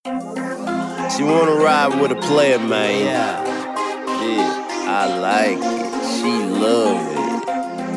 She wanna ride with a player, man. Yeah, I like it. She love it.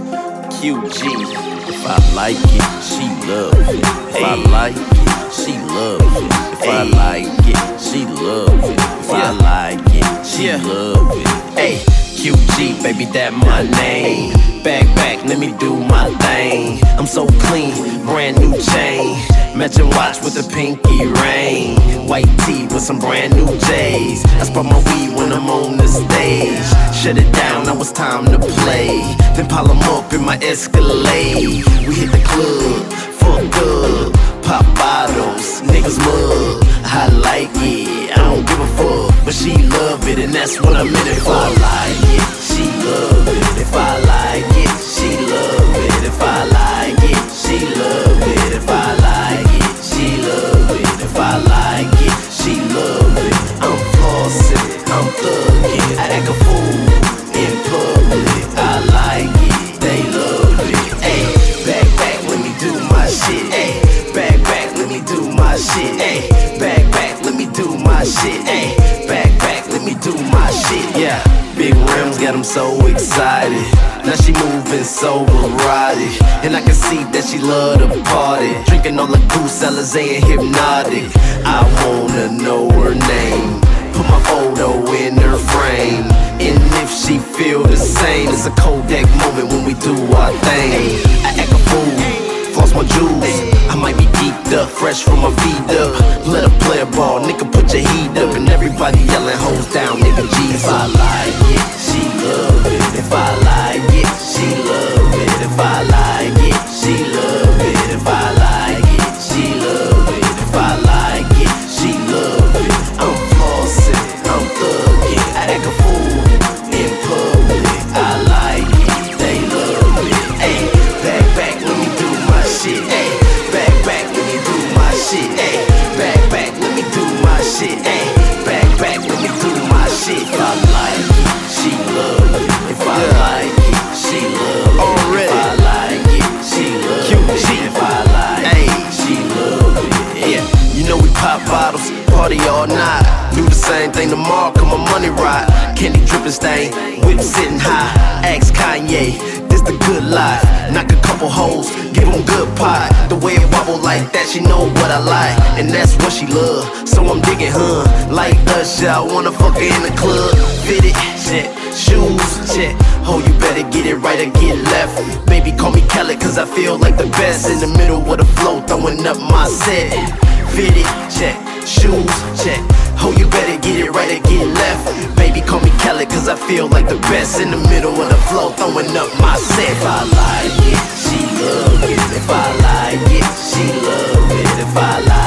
QG. If I like it, she love it. If I like it, she love it. If I like it, she love it. If I like it, she love it. Hey, QG, baby, that my name. Back, let me do my thing. I'm so clean, brand new chain. Matching watch with a pinky ring. White tee with some brand new J's. I spark my weed when I'm on the stage. Shut it down, now it's time to play. Then pile 'em up in my Escalade. We hit the club for good. Pop bottles, niggas mug. I like it, I don't give a fuck, but she love it, and that's what I'm in it for. If I like it, she love it. If I like it, she love it. If I like it, she love it. If I like it, she love it. If I like it, she love it. I'm flossing, I'm thugging. I act a fool in public. I like it, they love it. Ay, back, let me do my shit. Ay, back, let me do my shit. Ay, back, let me do my shit. Ay, back, let me do my shit. Yeah, big rims got 'em so excited. Now she moving so erotic, and I can see that she love to party. Drinking all the goose, Alizé and Hypnotic. I wanna know her name, put my photo in her frame. And if she feel the same, it's a Kodak moment when we do our thing. I act a fool, floss my jewels. I might be geeked up, fresh from my feet up. Let her play a ball, nigga, put your heat up. And everybody yelling, hoes down, nigga, G's. If I like it, she love it. If I like it, she love it. If I like it, she love it. If I like it, she love it. If I like it, she love it. I'm flossing, I'm thugging. I act a fool in public. I like it, they love it. Ay, back, let me do my shit. Ay, back, let me do my shit. Ay, back, let me do my shit. Ay, back, let me do my shit. If I like it, she love it. If I like it, she love it. Already. If I like it, she love it. If I like it, she love it. Yeah, you know we pop bottles, party all night. Do the same thing tomorrow, come my money right. Candy dripping stain, whip sitting high. Ask Kanye, this the good life. Knock a couple hoes, give 'em good pie. The way it wobble like that, she know what I like, and that's what she love. So I'm digging her, like Usher, I wanna fuck her in the club. Fitted, shit, shoes, shit. Oh, you better get it right or get left. Baby, call me Khaled, cause I feel like the best. In the middle of the flow, throwing up my set. Fitted, check, shoes, check. Oh, you better get it right or get left. Baby, call me Khaled, cause I feel like the best. In the middle of the flow, throwing up my set. If I like it, she love it. If I like it, she love it. If I like